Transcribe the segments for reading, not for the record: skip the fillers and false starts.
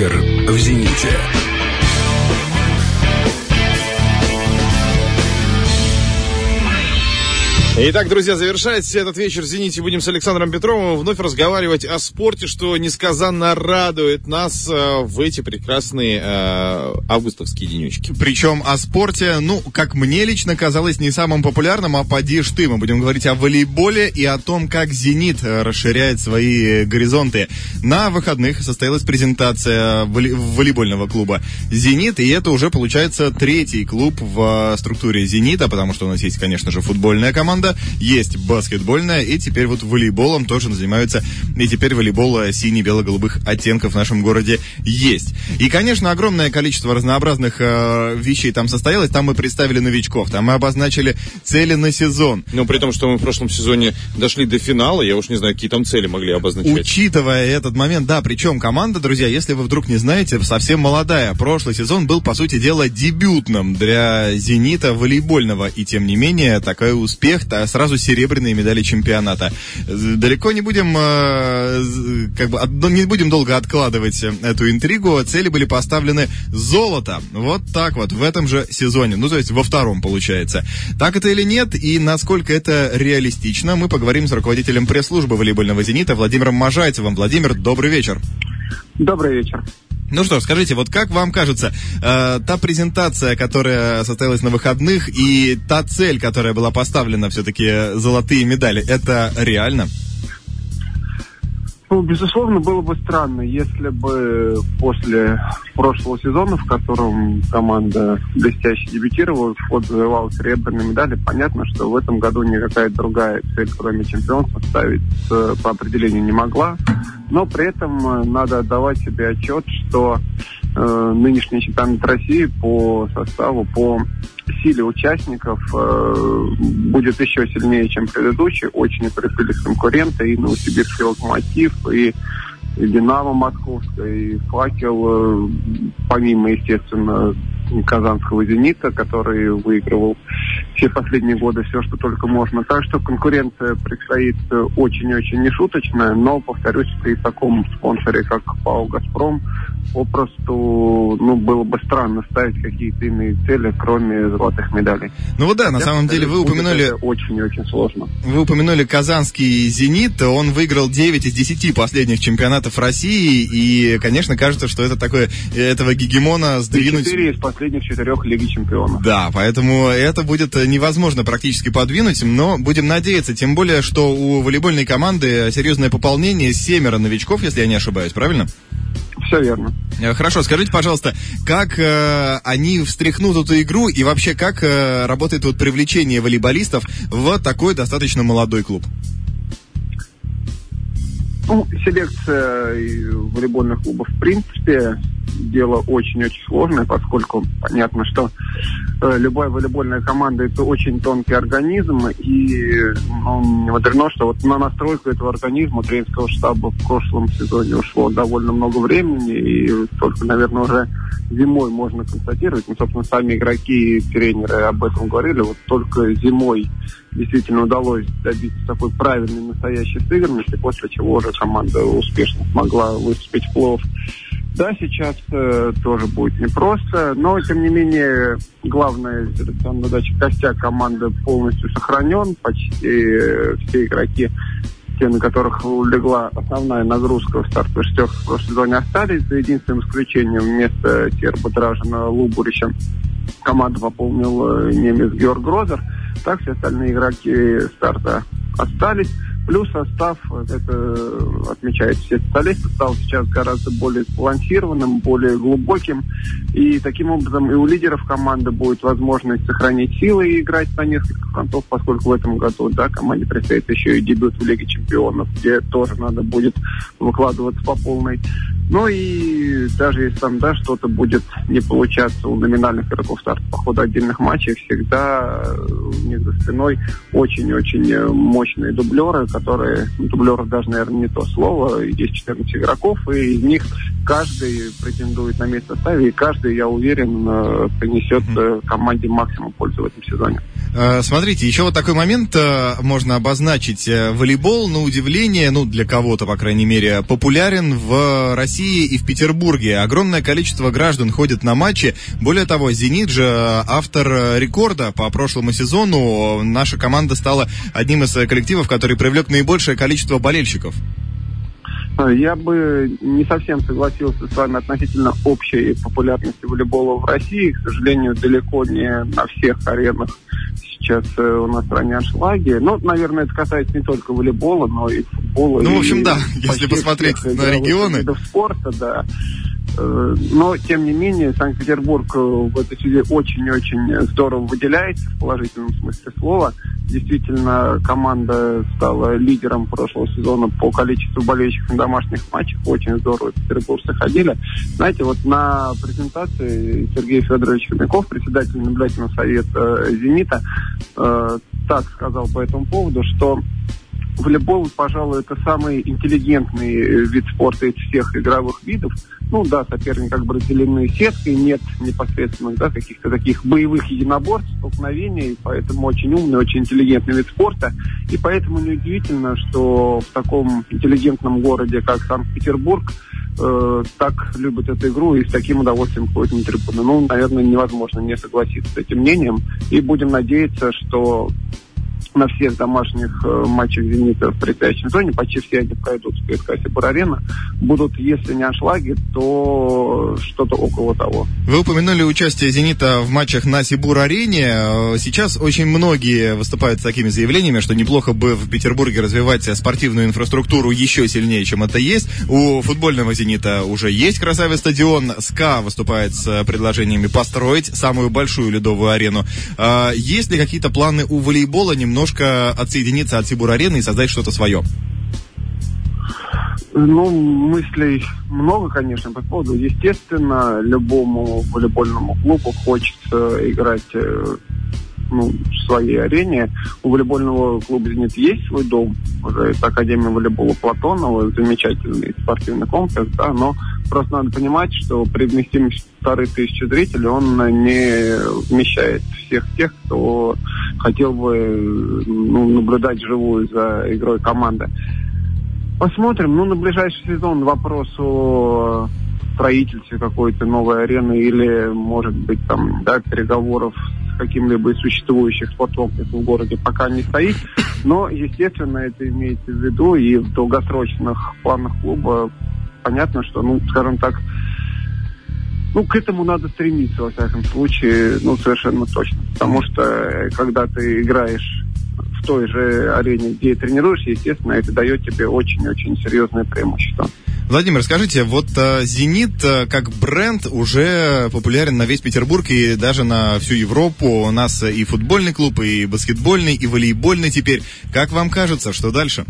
вечер в «Зените». Итак, друзья, завершается этот вечер в «Зените». Будем с Александром Петровым вновь разговаривать о спорте, что несказанно радует нас в эти прекрасные августовские денечки. Причем о спорте, как мне лично казалось, не самым популярным, а поди ж ты. Мы будем говорить о волейболе и о том, как «Зенит» расширяет свои горизонты. На выходных состоялась презентация волейбольного клуба «Зенит», и это уже, получается, третий клуб в структуре «Зенита», потому что у нас есть, конечно же, футбольная команда, есть баскетбольная, и теперь вот волейболом тоже занимаются, и теперь волейбол сине-бело-голубых оттенков в нашем городе есть. И, конечно, огромное количество разнообразных вещей там состоялось. Там мы представили новичков, там мы обозначили цели на сезон. При том, что мы в прошлом сезоне дошли до финала, я уж не знаю, какие там цели могли обозначать. Учитывая этот момент, да, причем команда, друзья, если вы вдруг не знаете, совсем молодая. Прошлый сезон был, по сути дела, дебютным для «Зенита» волейбольного, и тем не менее, такой успех, сразу серебряные медали чемпионата. Далеко не будем, не будем долго откладывать эту интригу. Цели были поставлены золото. Вот так вот, в этом же сезоне. То есть во втором, получается. Так это или нет, и насколько это реалистично, мы поговорим с руководителем пресс-службы волейбольного «Зенита» Владимиром Можайцевым. Владимир, добрый вечер. Добрый вечер. Ну что ж, скажите, вот как вам кажется, та презентация, которая состоялась на выходных, и та цель, которая была поставлена, все-таки золотые медали, это реально? Безусловно, было бы странно, если бы после прошлого сезона, в котором команда блестяще дебютировала, вход завоевал серебряные медали, понятно, что в этом году никакая другая цель, кроме чемпионства, ставить по определению не могла. Но при этом надо отдавать себе отчет, что нынешний чемпионат России по составу, по силе участников будет еще сильнее, чем предыдущий. Очень укрепились конкуренты, и Новосибирский «Локомотив», и «Динамо» Московская, и «Факел», помимо, естественно, казанского «Зенита», который выигрывал все последние годы все, что только можно. Так что конкуренция предстоит очень-очень нешуточная, но, повторюсь, при таком спонсоре, как ПАО «Газпром», попросту, было бы странно ставить какие-то иные цели, кроме золотых медалей. На самом деле вы упомянули... Это очень-очень сложно. Вы упомянули казанский «Зенит», он выиграл 9 из 10 последних чемпионатов России, и, конечно, кажется, что это такое, этого гегемона сдвинуть... 4 из последних 4 Лиги Чемпионов. Да, поэтому это будет невозможно практически подвинуть, но будем надеяться, тем более, что у волейбольной команды серьезное пополнение, 7 новичков, если я не ошибаюсь, правильно? Все верно. Хорошо, скажите, пожалуйста, как они встряхнут эту игру и вообще как работает привлечение волейболистов в такой достаточно молодой клуб? Селекция волейбольных клубов, в принципе, дело очень-очень сложное, поскольку понятно, что любая волейбольная команда — это очень тонкий организм, и не мудрено, что на настройку этого организма тренерского штаба в прошлом сезоне ушло довольно много времени, и только, наверное, уже зимой можно констатировать, собственно, сами игроки и тренеры об этом говорили, только зимой действительно удалось добиться такой правильной, настоящей сыгранности, после чего уже команда успешно смогла выступить в плей-офф. Да, сейчас тоже будет непросто, но, тем не менее, главная селекционная задача, костяк команды полностью сохранен, почти все игроки, те, на которых легла основная нагрузка в стартовой шестерке в прошлом сезоне, остались, за единственным исключением вместо Терба Дражина Лубурича команду пополнил немец Георг Грозер. Так все остальные игроки старта остались. Плюс состав, это отмечают все специалисты, стал сейчас гораздо более сбалансированным, более глубоким. И таким образом и у лидеров команды будет возможность сохранить силы и играть на несколько фронтов, поскольку в этом году, команде предстоит еще и дебют в Лиге Чемпионов, где тоже надо будет выкладываться по полной. И даже если там, что-то будет не получаться у номинальных игроков старта по ходу отдельных матчей, всегда у них за спиной очень-очень мощные дублеры, которые, дублеры даже, наверное, не то слово, есть 14 игроков, и из них каждый претендует на место в составе, и каждый, я уверен, принесет команде максимум пользы в этом сезоне. Смотрите, еще такой момент можно обозначить. Волейбол, на удивление, для кого-то, по крайней мере, популярен в России России и в Петербурге. Огромное количество граждан ходит на матчи. Более того, «Зенит» же автор рекорда по прошлому сезону. Наша команда стала одним из коллективов, который привлек наибольшее количество болельщиков. Я бы не совсем согласился с вами относительно общей популярности волейбола в России. К сожалению, далеко не на всех аренах сейчас у нас в стране аншлаги. Ну, наверное, это касается не только волейбола, но и футбола. Ну, в общем, да, если посмотреть на регионы. Видов спорта, да. Но, тем не менее, Санкт-Петербург в этой связи очень-очень здорово выделяется в положительном смысле слова. Действительно, команда стала лидером прошлого сезона по количеству болельщиков на домашних матчах. Очень здорово петербуржцы ходили. Знаете, вот на презентации Сергей Федорович Хомяков, председатель наблюдательного совета «Зенита», так сказал по этому поводу, что волейбол, пожалуй, это самый интеллигентный вид спорта из всех игровых видов. Ну да, соперники как бы разделены сеткой, нет непосредственно, да, каких-то таких боевых единоборств, столкновений, поэтому очень умный, очень интеллигентный вид спорта. И поэтому неудивительно, что в таком интеллигентном городе, как Санкт-Петербург, так любят эту игру и с таким удовольствием ходят на трибуны. Ну, наверное, невозможно не согласиться с этим мнением. И будем надеяться, что на всех домашних матчах «Зенита» в предстоящем сезоне, почти все они пройдут в КСК Сибур-Арена, будут, если не аншлаги, то что-то около того. Вы упомянули участие «Зенита» в матчах на Сибур-Арене. Сейчас очень многие выступают с такими заявлениями, что неплохо бы в Петербурге развивать спортивную инфраструктуру еще сильнее, чем это есть. У футбольного «Зенита» уже есть красавый стадион. СКА выступает с предложениями построить самую большую ледовую арену. Есть ли какие-то планы у волейбола немного отсоединиться от Сибур-арены и создать что-то свое? Ну, мыслей много, конечно, по поводу. Естественно, любому волейбольному клубу хочется играть в своей арене. У волейбольного клуба «Зенит» есть свой дом, уже это Академия волейбола Платонова, замечательный спортивный комплекс, да, но просто надо понимать, что при вместимости 1500 зрителей он не вмещает всех тех, кто хотел бы наблюдать вживую за игрой команды. Посмотрим. На ближайший сезон вопрос о строительстве какой-то новой арены или, может быть, там, да, переговоров с каким-либо из существующих спорткомплексов в городе пока не стоит. Но, естественно, это имеется в виду, и в долгосрочных планах клуба понятно, что, скажем так, к этому надо стремиться, во всяком случае, совершенно точно. Потому что, когда ты играешь в той же арене, где и тренируешься, естественно, это дает тебе очень-очень серьезное преимущество. Владимир, скажите, вот «Зенит» как бренд уже популярен на весь Петербург и даже на всю Европу. У нас и футбольный клуб, и баскетбольный, и волейбольный теперь. Как вам кажется, что дальше?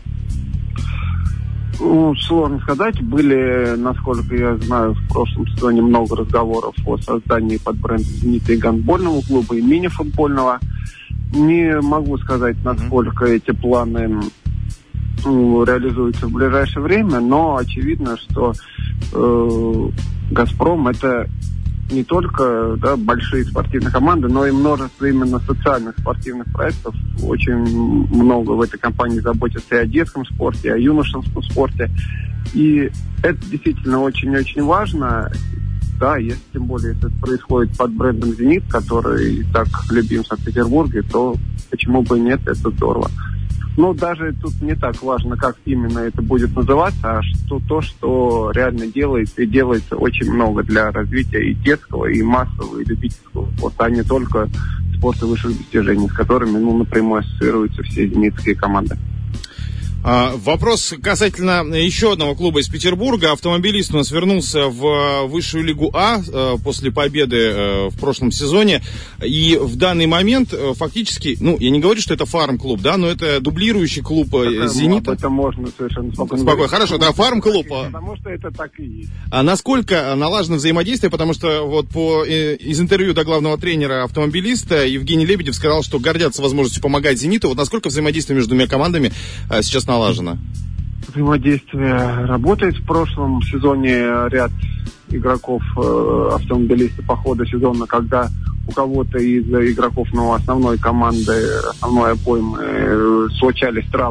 Сложно сказать. Были, насколько я знаю, в прошлом сезоне много разговоров о создании под брендом «Зенита» и гандбольного клуба, и мини-футбольного. Не могу сказать, насколько эти планы реализуются в ближайшее время, но очевидно, что «Газпром» — это не только, да, большие спортивные команды, но и множество именно социальных спортивных проектов. Очень много в этой компании заботятся и о детском спорте, и о юношеском спорте. И это действительно очень-очень важно. Да, если, тем более, если это происходит под брендом «Зенит», который так любим в Санкт-Петербурге, то почему бы и нет, это здорово. Но даже тут не так важно, как именно это будет называться, а что реально делается, и делается очень много для развития и детского, и массового, и любительского спорта, а не только спорта высших достижений, с которыми напрямую ассоциируются все зенитские команды. Вопрос касательно еще одного клуба из Петербурга. Автомобилист у нас вернулся в высшую лигу А после победы в прошлом сезоне. И в данный момент фактически, я не говорю, что это фарм-клуб, да, но это дублирующий клуб «Зенита». Это можно совершенно спокойно. Хорошо, да, фарм-клуб. Потому что это так и есть. А насколько налажено взаимодействие? Потому что вот из интервью до главного тренера автомобилиста Евгений Лебедев сказал, что гордятся возможностью помогать «Зениту». Вот насколько взаимодействие между двумя командами сейчас налажено? Взаимодействие работает. В прошлом сезоне ряд игроков автомобилистов по ходу сезона, когда у кого-то из игроков основной команды, основной обоймы случались травмы,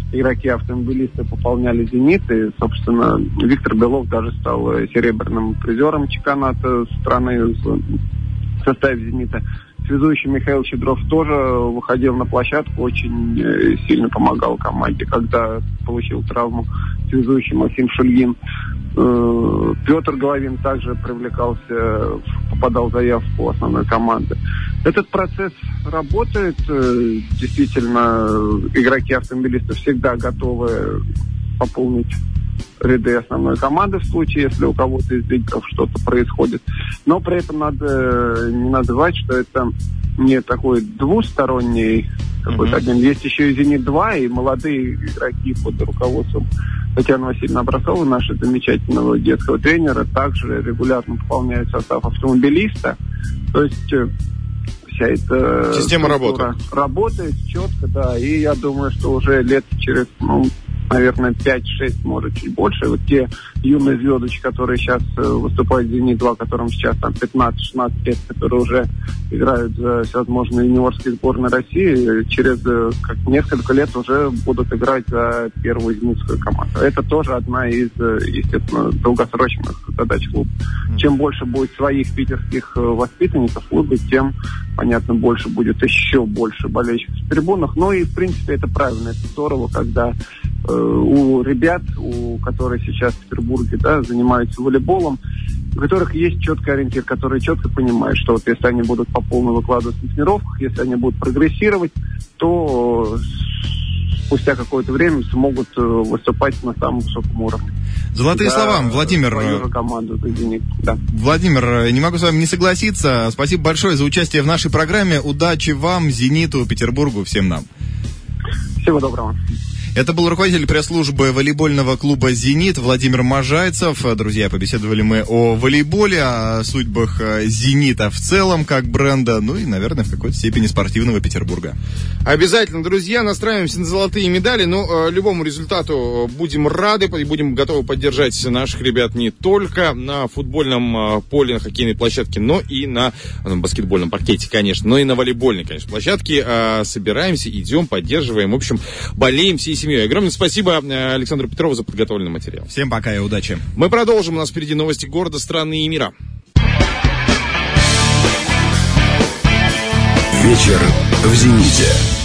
игроки-автомобилисты пополняли «Зенит», и, собственно, Виктор Белов даже стал серебряным призером чемпионата страны в составе «Зенита». Связующий Михаил Щедров тоже выходил на площадку, очень сильно помогал команде, когда получил травму связующий Максим Шульгин. Петр Головин также привлекался, попадал в заявку основной команды. Этот процесс работает. Действительно, игроки-автомобилисты всегда готовы пополнить ряды основной команды в случае, если у кого-то из лидеров что-то происходит. Но при этом надо не называть, что это не такой двусторонний какой-то один. Есть еще и «Зенит-2», и молодые игроки под руководством Татьяны Васильевны Образцовой, нашего замечательного детского тренера, также регулярно пополняют состав автомобилиста. То есть вся эта система работает четко, да, и я думаю, что уже лет через, наверное, 5-6, может, чуть больше. Вот те юные звездочки, которые сейчас выступают в «Зенит-2», которым сейчас там 15-16 лет, которые уже играют за всевозможные юниорские сборные России, через несколько лет уже будут играть за первую зенитскую команду. Это тоже одна из, естественно, долгосрочных задач клуба. Чем больше будет своих питерских воспитанников в клубе, тем, понятно, больше будет еще больше болельщиков в трибунах. Ну и, в принципе, это правильно, это здорово, когда у ребят, которые сейчас в Петербурге, да, занимаются волейболом, у которых есть четкий ориентир, которые четко понимают, что вот если они будут по полной выкладываться на тренировках, если они будут прогрессировать, то спустя какое-то время смогут выступать на самом высоком уровне. Золотые слова, Владимир. Да. Владимир, не могу с вами не согласиться. Спасибо большое за участие в нашей программе. Удачи вам, «Зениту», Петербургу, всем нам. Всего доброго. Это был руководитель пресс-службы волейбольного клуба «Зенит» Владимир Можайцев. Друзья, побеседовали мы о волейболе, о судьбах «Зенита» в целом, как бренда, ну и, наверное, в какой-то степени спортивного Петербурга. Обязательно, друзья, настраиваемся на золотые медали, но любому результату будем рады и будем готовы поддержать наших ребят не только на футбольном поле, на хоккейной площадке, но и на баскетбольном паркете, конечно, но и на волейбольной, конечно, площадке. Собираемся, идем, поддерживаем, в общем, болеем всей семьей. Огромное спасибо Александру Петрову за подготовленный материал. Всем пока и удачи. Мы продолжим. У нас впереди новости города, страны и мира. Вечер в «Зените».